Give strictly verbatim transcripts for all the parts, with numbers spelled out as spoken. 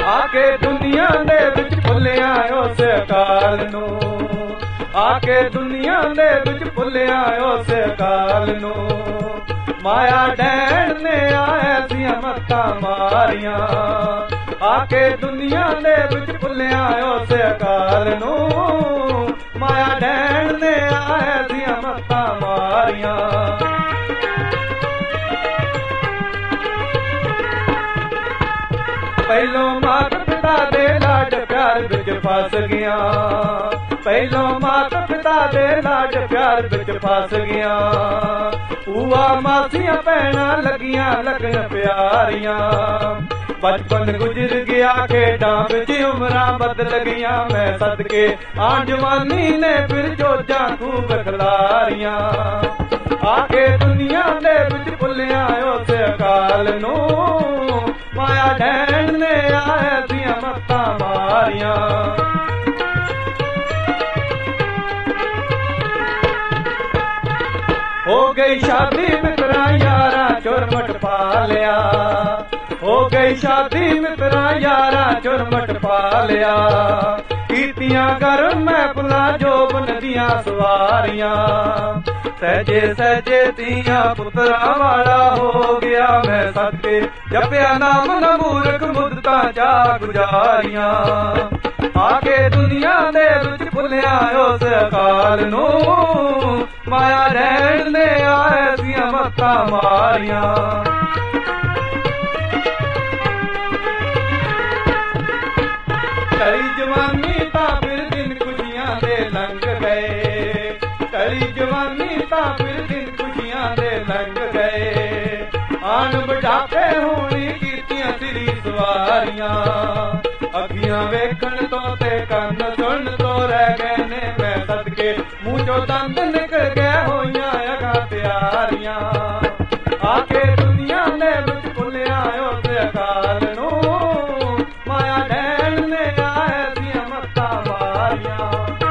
आके दुनिया दे विच भुलिया उस अकाल नू, आके दुनिया दे विच भुलिया उस अकाल नू। माया डैण ने ऐसियां मत्तां मारियां, आके दुनिया दे विच भुलिया उस अकाल नू। माया डैण ने ऐसियां मत्तां मारियां। पहलो माता पिता दे लाड प्यार विच फस गया, पहलो माता पिता दे लाड प्यार विच फस गया। भूआ मासियां भैणां लगियां लगन प्यारियां। बचपन गुजर गया खेडां विच उमरां बदल गईयां। मैं सदके आ जवानी ने फिर जोजां खूब खलारियां। आके दुनिया दे विच भुलिया उस अकाल नू। माया डैण ने ऐसियां मत्तां मारियां। हो गई शादी मित्रा यारा चुरमट पा लिया, हो गई शादी मित्रा यारा चुरमट पा लिया। कीतियां गरम महफिलां जोबन दियां सवारियां। सहजे सहजे तियां पुत्रा वाला हो गया। मैं सदके जपिया नाम न मूर्ख मुद्दतां चा गुजारियां। आके दुनिया दे विच भुलिया उस अकाल नू। माया डैण ने ऐसियां मत्तां मारियां। कली जवानी तां फिर दिन खुशियां दे लंघ गए, कली जवानी तां फिर दिन खुशियां दे लंघ गए। आन बुढ़ापे होनी कीतियां सिरी सवारियां। अखियां वेखण तो ते कन सुन तो रह गए ने। मैं सदके मूंह चों दंद निकल गए होइयां अगां प्यारियां। आके दुनिया दे विच भुलिया उस अकाल नू। माया डैण ने ऐसियां मत्तां मारियां।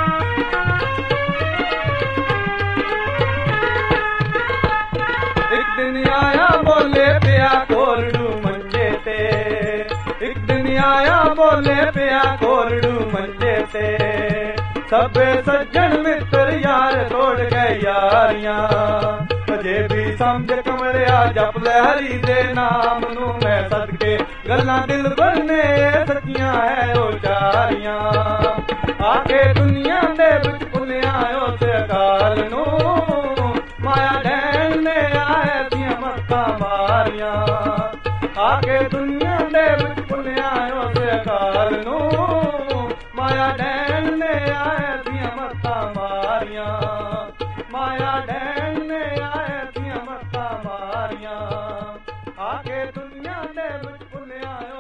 एक दिन आया बोले पिया कोरड़ू मंजे ते, एक दिन आया बोले पिया कोरड़ू मंजे ते। सबे सज्जन मित्र यार तोड़ गए यारियां। अजे भी समझ कमलिया जप ले हरि दे नाम नू। मैं सदके गल्लां दिल भरने सच्चियां है ओ चारियां। आके दुनिया दे विच भुलिया उस अकाल नू। माया डैण ने ऐसियां मत्तां मारियां। आके दुनिया दे विच भुलिया उस अकाल नू। माया डैण ने ऐसियां मत्तां मारियां। माया डैण ने ऐसियां मत्तां मारियां। आके दुनिया दे विच भुलिया